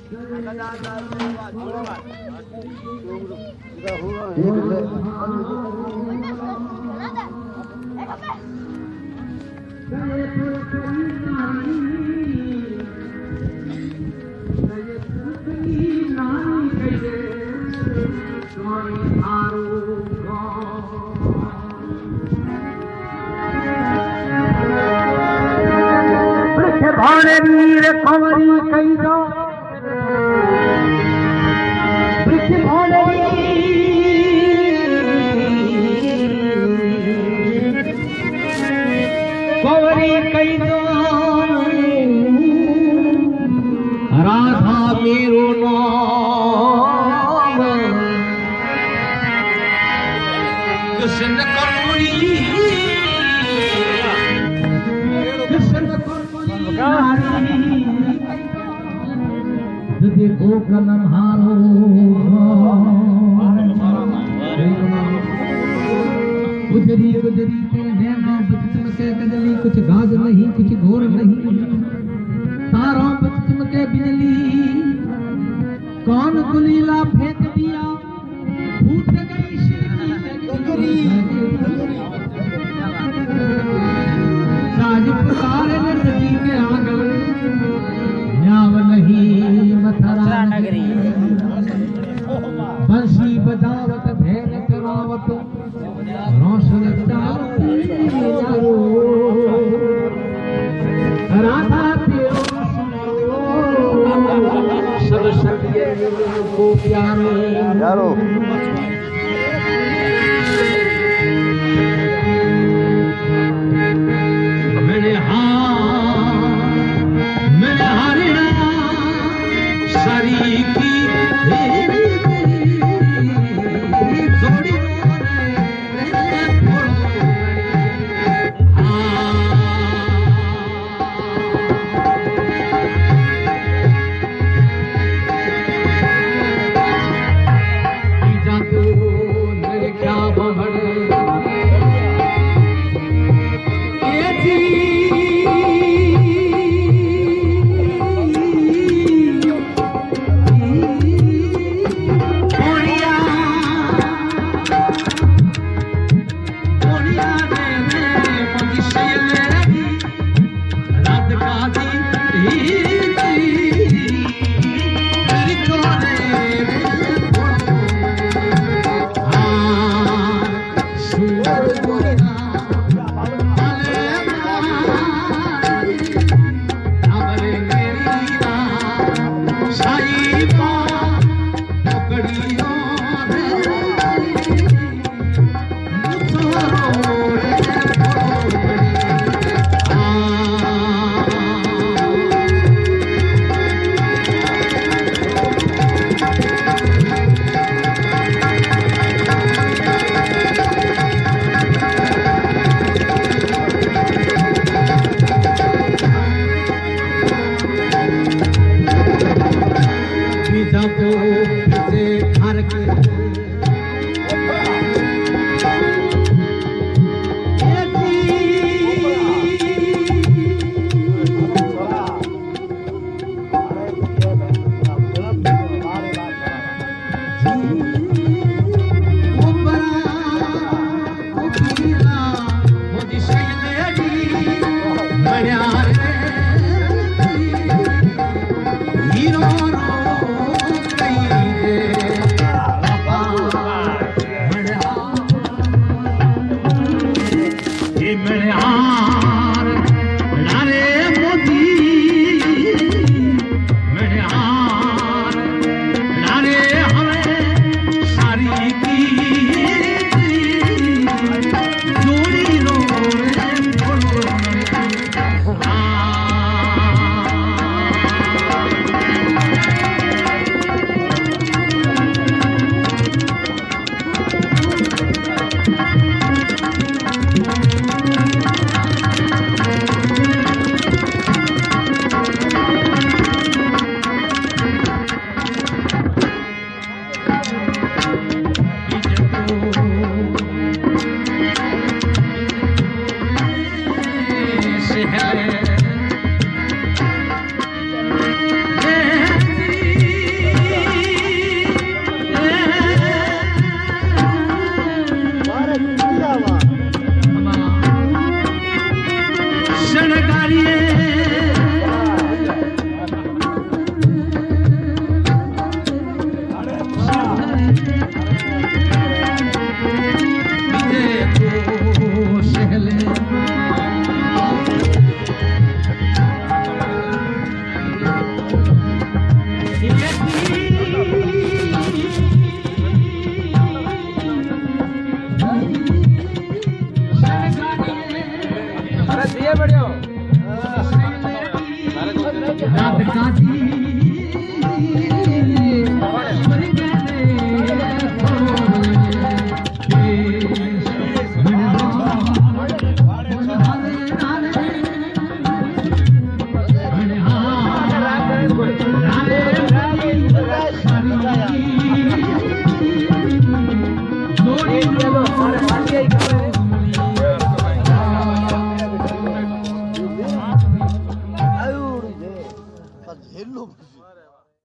भाणे वीर कंवरी कई दो वृक्ष भाणे कंवरी कई दो राधा मेरो नाम कृष्ण कंवरी देखो कलम हारो गुजरी गुजरी के नैना बच चमके कजली कुछ गाज नहीं कुछ घोर नहीं तारों बच चमके बिजली कौन गुलीला फेंक दिया फूट गई साज पुकारे नदी के आंगन न्याव नहीं मथुरा नगरी बंसी बजावत भेल करावत रोशन राधा तेरो सब सखिए को प्यारो मैंने सारी की जोड़ी हेलो